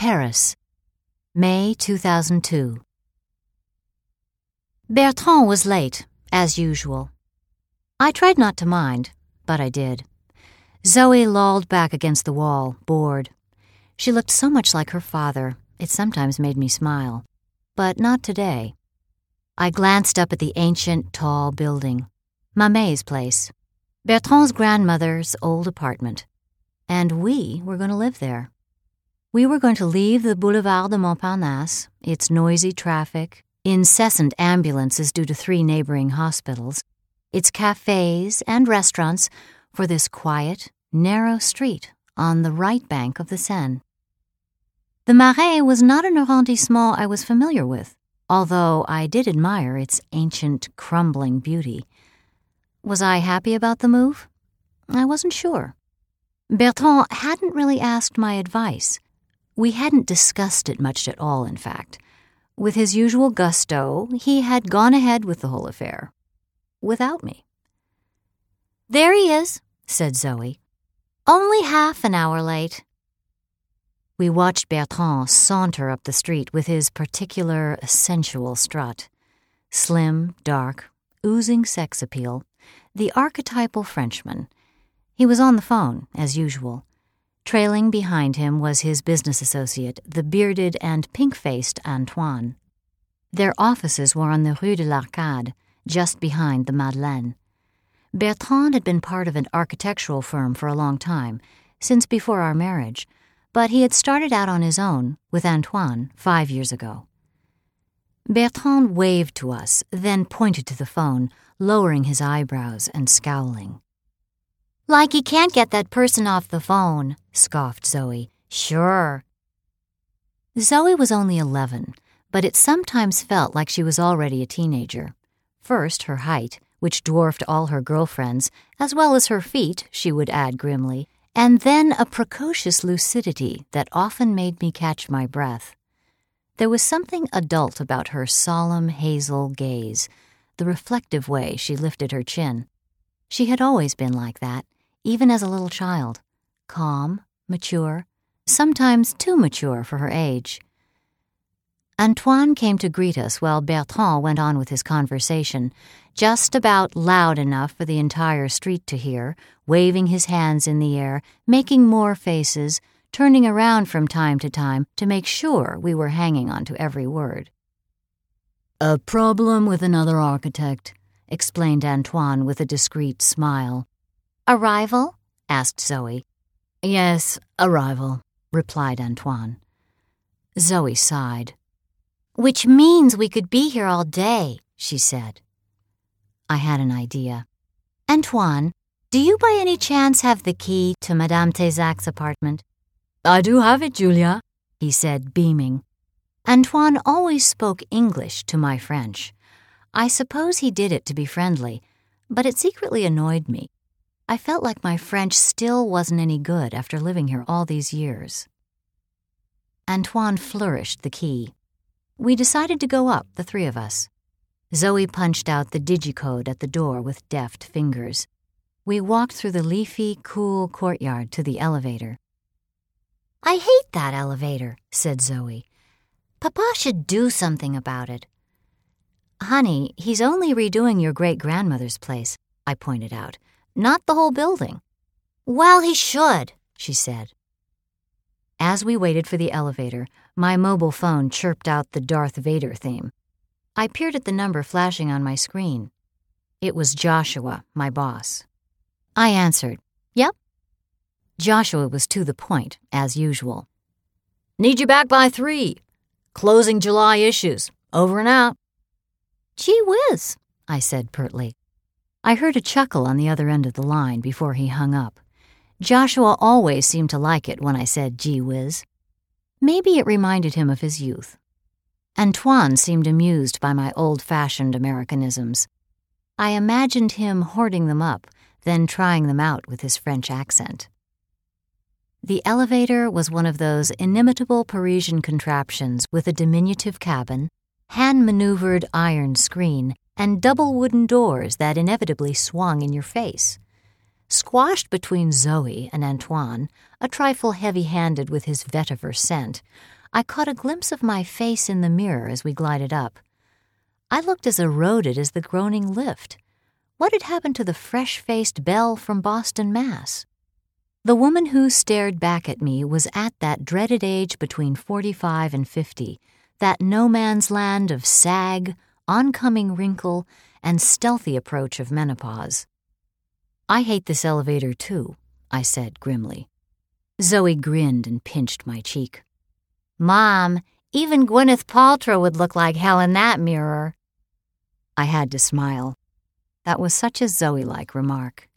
Paris, May 2002. Bertrand was late, as usual. I tried not to mind, but I did. Zoe lolled back against the wall, bored. She looked so much like her father, it sometimes made me smile. But not today. I glanced up at the ancient, tall building. Mamé's place. Bertrand's grandmother's old apartment. And we were going to live there. We were going to leave the Boulevard de Montparnasse, its noisy traffic, incessant ambulances due to 3 neighboring hospitals, its cafes and restaurants, for this quiet, narrow street on the right bank of the Seine. The Marais was not an arrondissement I was familiar with, although I did admire its ancient, crumbling beauty. Was I happy about the move? I wasn't sure. Bertrand hadn't really asked my advice. We hadn't discussed it much at all, in fact. With his usual gusto, he had gone ahead with the whole affair. Without me. "There he is," said Zoe. "Only half an hour late." We watched Bertrand saunter up the street with his particular, sensual strut. Slim, dark, oozing sex appeal, the archetypal Frenchman. He was on the phone, as usual. Trailing behind him was his business associate, the bearded and pink-faced Antoine. Their offices were on the Rue de l'Arcade, just behind the Madeleine. Bertrand had been part of an architectural firm for a long time, since before our marriage, but he had started out on his own with Antoine 5 years ago. Bertrand waved to us, then pointed to the phone, lowering his eyebrows and scowling. "Like he can't get that person off the phone," scoffed Zoe. "Sure." Zoe was only 11, but it sometimes felt like she was already a teenager. First, her height, which dwarfed all her girlfriends, as well as her feet, she would add grimly, and then a precocious lucidity that often made me catch my breath. There was something adult about her solemn hazel gaze, the reflective way she lifted her chin. She had always been like that, even as a little child, calm, mature, sometimes too mature for her age. Antoine came to greet us while Bertrand went on with his conversation, just about loud enough for the entire street to hear, waving his hands in the air, making more faces, turning around from time to make sure we were hanging on to every word. "A problem with another architect," explained Antoine with a discreet smile. "Arrival?" asked Zoe. "Yes, arrival," replied Antoine. Zoe sighed. "Which means we could be here all day," she said. I had an idea. "Antoine, do you by any chance have the key to Madame Tezzac's apartment?" "I do have it, Julia," he said, beaming. Antoine always spoke English to my French. I suppose he did it to be friendly, but it secretly annoyed me. I felt like my French still wasn't any good after living here all these years. Antoine flourished the key. We decided to go up, the 3 of us. Zoe punched out the digicode at the door with deft fingers. We walked through the leafy, cool courtyard to the elevator. "I hate that elevator," said Zoe. "Papa should do something about it." "Honey, he's only redoing your great-grandmother's place," I pointed out, "not the whole building." "Well, he should," she said. As we waited for the elevator, my mobile phone chirped out the Darth Vader theme. I peered at the number flashing on my screen. It was Joshua, my boss. I answered, "Yep." Joshua was to the point, as usual. "Need you back by 3. Closing July issues. Over and out." "Gee whiz," I said pertly. I heard a chuckle on the other end of the line before he hung up. Joshua always seemed to like it when I said gee whiz. Maybe it reminded him of his youth. Antoine seemed amused by my old-fashioned Americanisms. I imagined him hoarding them up, then trying them out with his French accent. The elevator was one of those inimitable Parisian contraptions with a diminutive cabin, hand-maneuvered iron screen, and double wooden doors that inevitably swung in your face. Squashed between Zoe and Antoine, a trifle heavy-handed with his vetiver scent, I caught a glimpse of my face in the mirror as we glided up. I looked as eroded as the groaning lift. What had happened to the fresh-faced belle from Boston, Mass? The woman who stared back at me was at that dreaded age between 45 and 50, that no-man's land of sag, oncoming wrinkle, and stealthy approach of menopause. "I hate this elevator, too," I said grimly. Zoe grinned and pinched my cheek. "Mom, even Gwyneth Paltrow would look like hell in that mirror." I had to smile. That was such a Zoe-like remark.